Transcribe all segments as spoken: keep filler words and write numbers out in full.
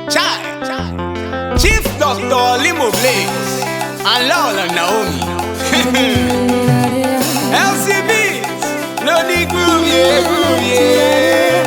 Chai, Chief Doctor Limo Blaze and Lola Naomi. L C B, no the groove, yeah, groove, yeah.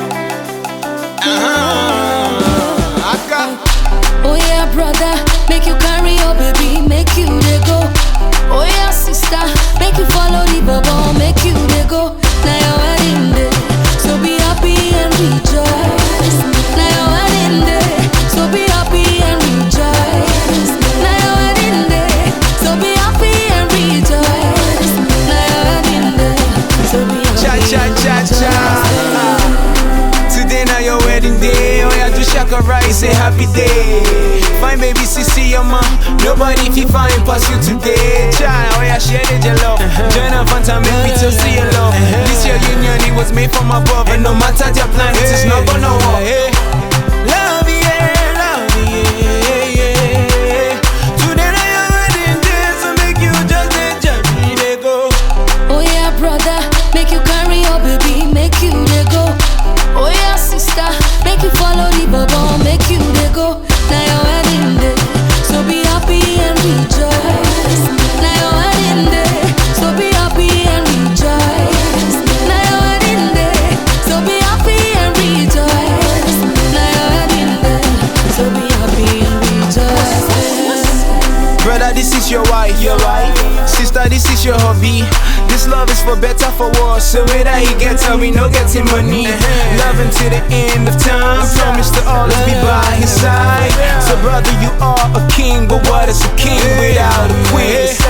Uh-huh. Aka. Oh yeah, brother, make you carry your baby, make you dey go. Oh yeah, sister, make you follow the bubble, make you dey go. Now your wedding day, so be happy and rejoice. Now your wedding day, so be happy and rejoice. Now your wedding day, so be happy and rejoice. Now your wedding day, so be happy Cha cha cha and cha. rejoice. Today now your wedding day. Oh yeah, do shaka right, say happy day. Fine baby, sissy your mom. Nobody fi find pass you today. China, oh yeah, share the jello. Join up on time, make me to see your love. This your union, it was made from above, and no matter your plan, it is not gonna work. Love yeah, love yeah, yeah. Today now your wedding day, so make you just enjoy they go. Oh yeah, brother, make you carry your baby, make you dey go. Oh yeah, sister, make you follow the bubble, make you dey go. Now your wedding day, so be happy and rejoice. Now your wedding day, so be happy and rejoice. Now your wedding day, so be happy and rejoice. Now your wedding day, so be happy and rejoice. Brother, this is your wife, your wife. Sister, this is your hobby. This love is for better, for worse. So whether he gets her, we no getting money. Loving to the end of time. Promise to always be by his side. So brother, you are a king, but what is a king without a queen?